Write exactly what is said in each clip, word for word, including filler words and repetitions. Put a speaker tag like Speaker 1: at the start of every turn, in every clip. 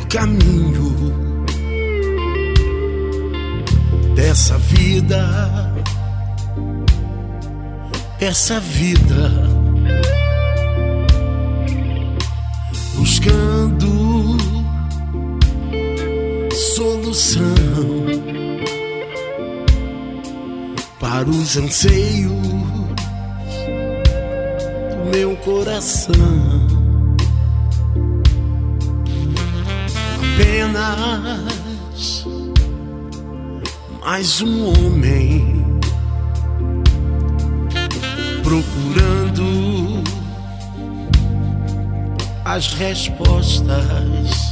Speaker 1: caminho dessa vida, essa vida, buscando solução para os anseios do meu coração. Apenas mais um homem procurando as respostas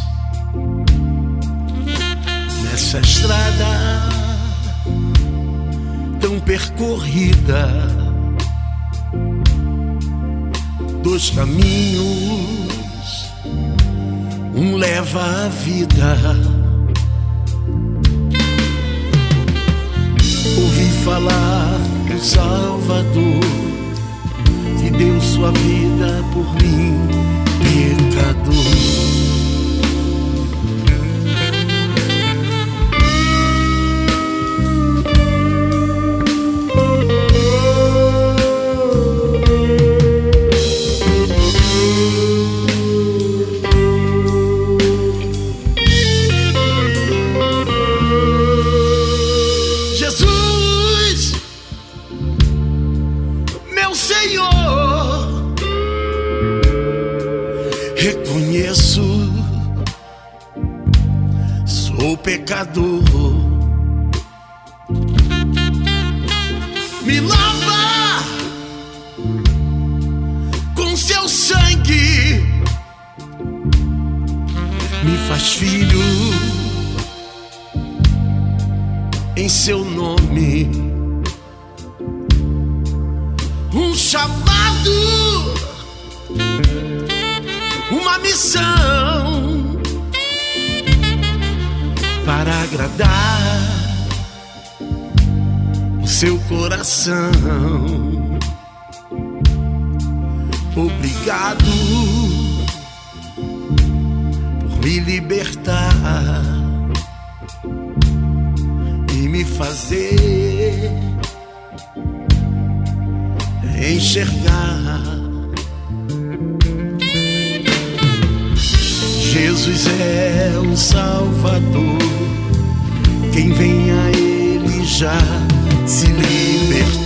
Speaker 1: nessa estrada tão percorrida, dois caminhos, um leva à vida. Ouvi falar do Salvador, que deu sua vida por mim, pecador. Reconheço, sou pecador. Me lava com seu sangue, me faz filho em seu nome. Um chamado, uma missão para agradar o seu coração. Obrigado por me libertar e me fazer enxergar. Jesus é o Salvador, quem vem a Ele já se libertou.